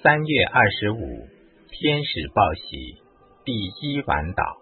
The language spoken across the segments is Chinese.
3月25，天使报喜，第1晚祷。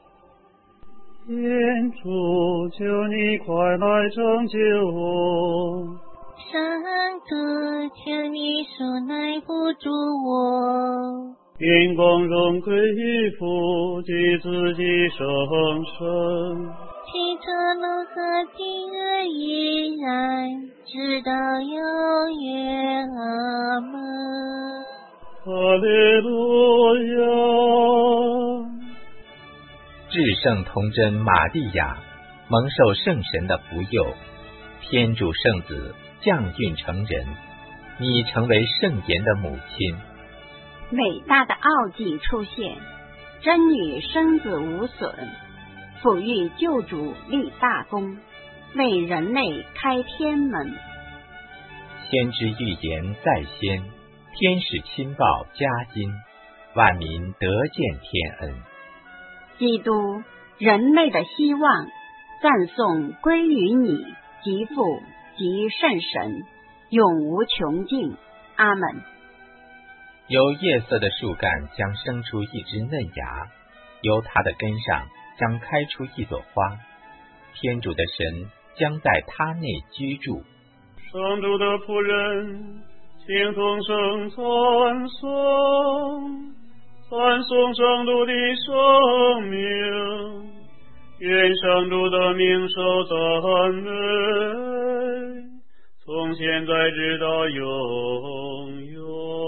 天主，求你快来拯救我！ 上主，求你恕来扶助我！ 愿光荣归于父及子及圣神， 起初如何，今日依然，直到永远。阿们。 哈利路亚！ 至圣童真玛利亚，蒙受圣神的福佑，天主圣子降孕成人，你成为圣言的母亲。 伟大的奥迹出现，真女生子无损，抚育救主立大功，为人类开天门。 先知预言在先，天使亲报嘉金，万民得见天恩。 基督，人类的希望，赞颂归于你，及父及圣神，永无穷尽。阿们。 由叶色的树干将生出一枝嫩芽，由它的根上将开出一朵花，天主的神将在它内居住。 上主的仆人，请同声赞颂，赞颂上主的圣名，愿上主的名受赞美，从现在直到永远。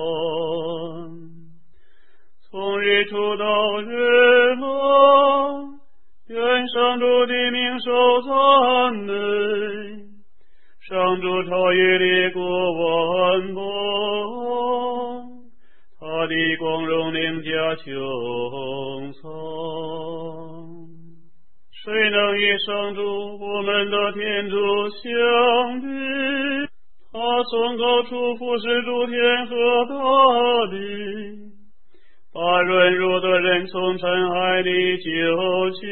从日出到日落，愿上主的名受赞美，上主超越列国万邦，他的光荣凌驾穹苍。谁能与上主我们的天主相比？他从高处俯视诸天和大地，把软弱的人从尘埃里救起，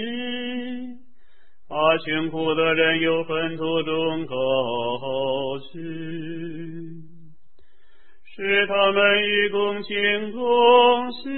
把穷苦的人由粪土中高举，使他们与共情同喜，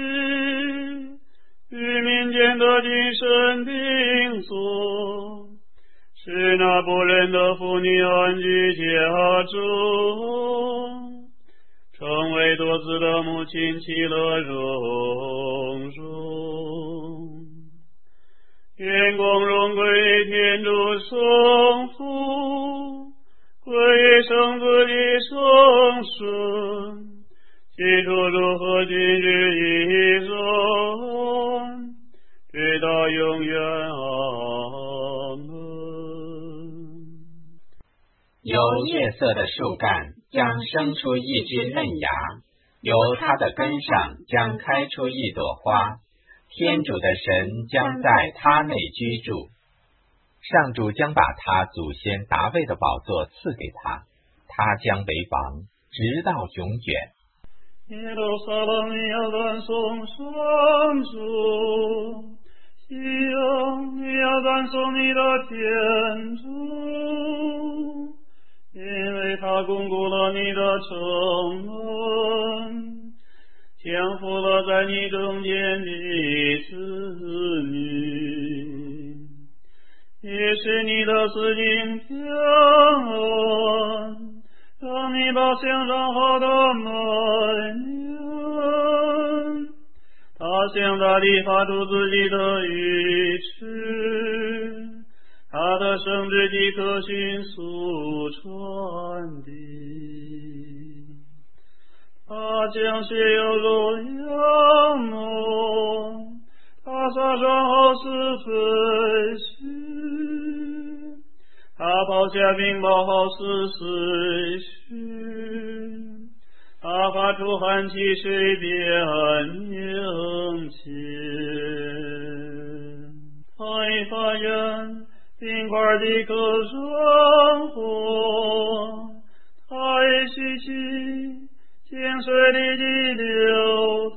与民间的精神并坐，使那不仁的妇女安居家中，成为多子的母亲，其乐融融。愿光荣归天主圣父，归圣子及圣神，起初如何，今日亦然，直到永远。阿门。 由叶色的树干将生出一枝嫩芽，由它的根上将开出一朵花，天主的神将在他内居住。上主将把他祖先达味的宝座赐给他，他将为王，直到永远。 耶路撒冷，你要赞颂上主，西洋，你要赞颂你的天主，因为他巩固了你的城门，降服了在你中间的子女，也使你的四境平安，让你把向上好的满面，他向大地发出自己的语词，他的圣旨即可迅速传递，他将血油如羊毛，他撒上好似褪须，他抛下冰雹好似水絮，他发出旱气，水变凝结，他一发言，冰块即可生火，他一吸气，井水立即流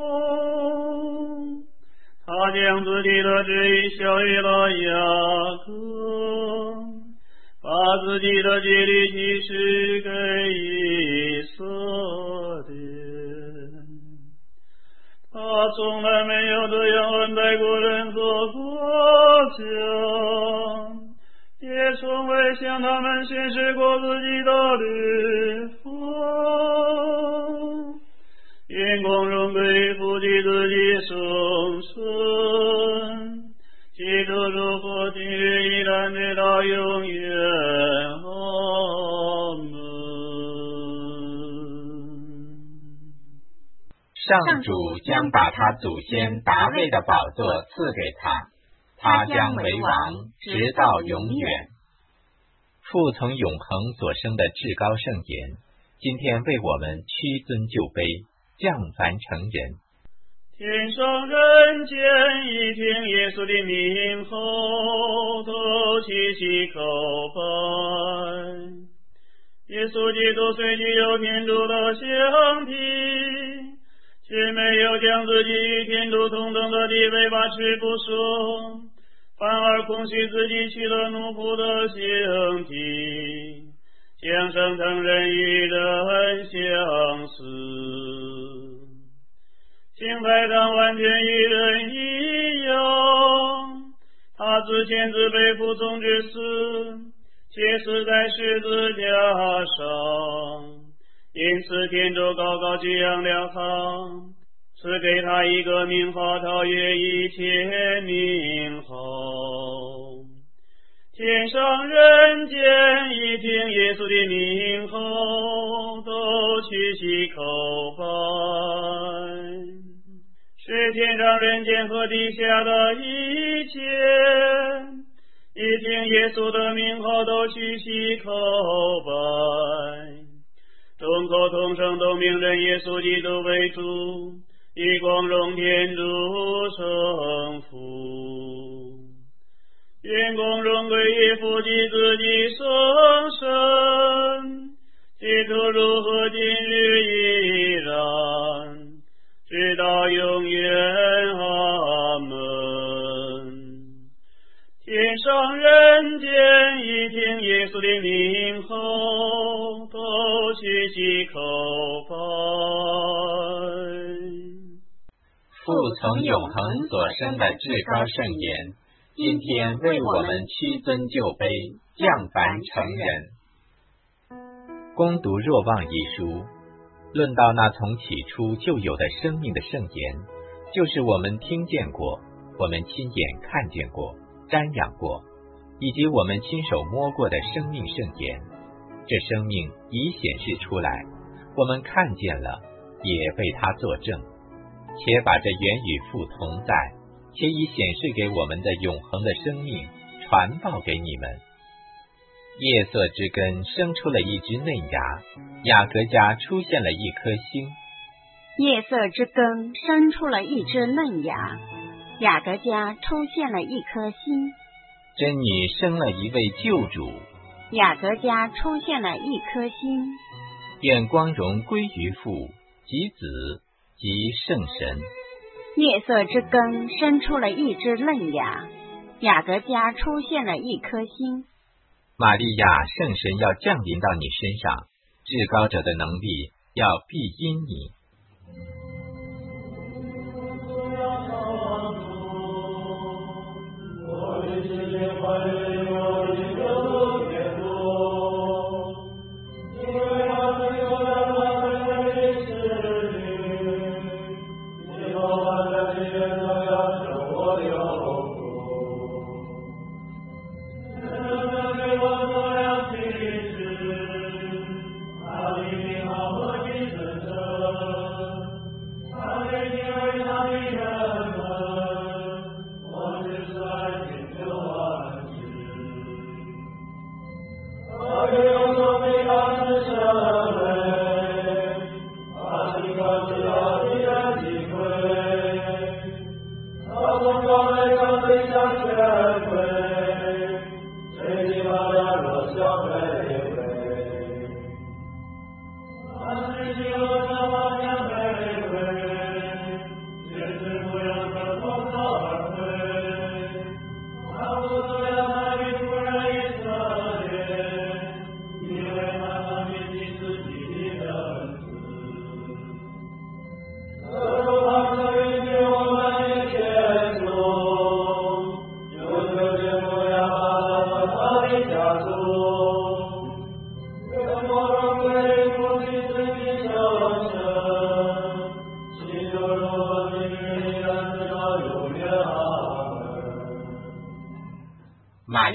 通，他将自己的旨意晓谕了雅各，把自己的诫律启示给以色列。 他从来没有这样恩待过人和国家，也从未向他们显示过自己的律法。愿光荣归父及子及圣神，基督如何今日依然直到永远。阿门。 上主将把他祖先达味的宝座赐给他，他将为王直到永远。父从永恒所生的至高圣言，今天为我们屈尊就卑，降凡成人。 天上人间一听耶稣的名后，都齐齐叩拜。耶稣基督虽具有天主的相体，却没有将自己与天主同等的地位把持不说，反而空虚自己，取了奴仆的形体，将生成人与人相似，形态上完全与人一样。他自谦自卑，服从至死，且死在十字架上。因此天主高高举扬了他，赐给他一个名号，超越一切名号。天上人间一听耶稣的名后，都屈膝叩拜。是天上人间和地下的一切一听耶稣的名后，都屈膝叩拜。众口同声都命认耶稣基督为主，以光荣天主圣父。愿光荣归于父及子及圣神，基督如何今日依然直到永远。阿门。天上人间一听耶稣的名后，都屈膝叩拜。 父从永恒所生的至高圣言，今天为我们屈尊就卑，降凡成人。恭读若望一书，论到那从起初就有的生命的圣言，就是我们听见过，我们亲眼看见过，瞻仰过，以及我们亲手摸过的生命圣言。这生命已显示出来，我们看见了，也被他作证，且把这原与父同在，且已显示给我们的永恒的生命传报给你们。夜色之根生出了一只嫩芽，雅各家出现了一颗星。 夜色之根生出了一只嫩芽，雅各家出现了一颗星。 真女生了一位救主， 雅各家出现了一颗星。 愿光荣归于父及子及圣神。 夜色之根生出了一只嫩芽，雅各家出现了一颗星。 玛利亚，圣神要降临到你身上，至高者的能力要庇荫你。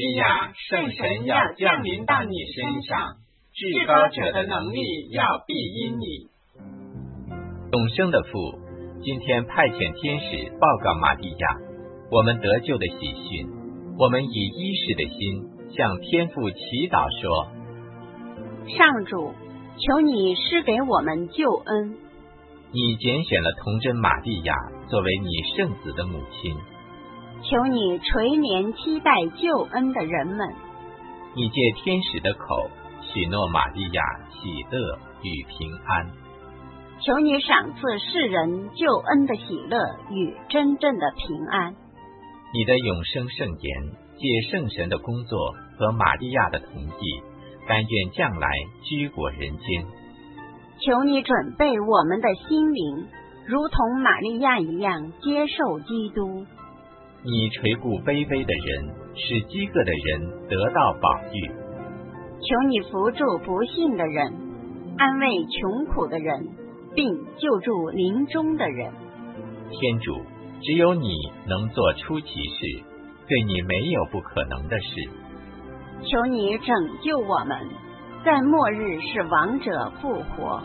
利亚，圣神要降临到你身上，至高者的能力要庇荫你。永生的父，今天派遣天使报告玛利亚我们得救的喜讯，我们以依世的心向天父祈祷说： 上主，求你施给我们救恩。 你拣选了童贞玛利亚作为你圣子的母亲， 求你垂怜期待救恩的人们。 你借天使的口许诺玛利亚喜乐与平安。 求你赏赐世人救恩的喜乐与真正的平安。 你的永生圣言借圣神的工作和玛利亚的同意，甘愿将来居过人间。 求你准备我们的心灵，如同玛利亚一样接受基督。 你垂顾卑微的人，使饥饿的人得到饱育。 求你扶助不幸的人，安慰穷苦的人，并救助临终的人。 天主，只有你能做出奇事，对你没有不可能的事。 求你拯救我们，在末日使亡者复活。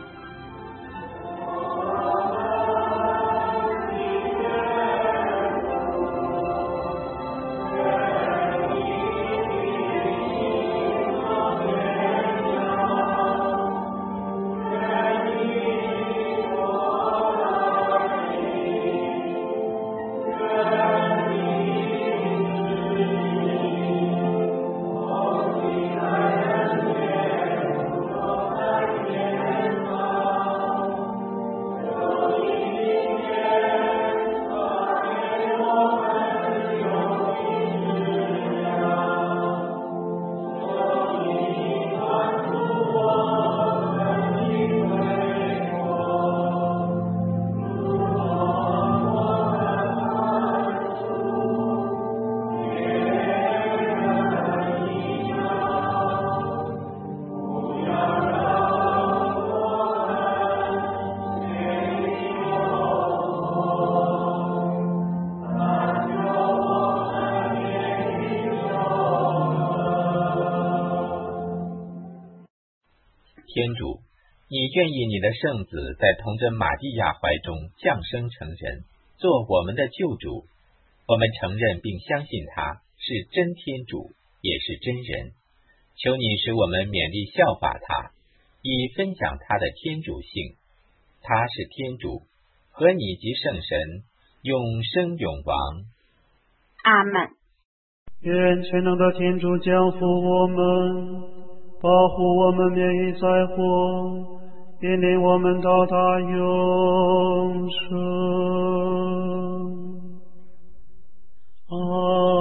天主，你愿意你的圣子在童贞玛利亚怀中降生成人，做我们的救主。我们承认并相信他是真天主，也是真人。求你使我们勉励效法他，以分享他的天主性。他是天主，和你及圣神永生永王。 阿们。 愿全能的天主降福我们，保护我们免于灾祸，引领我们到达永生。阿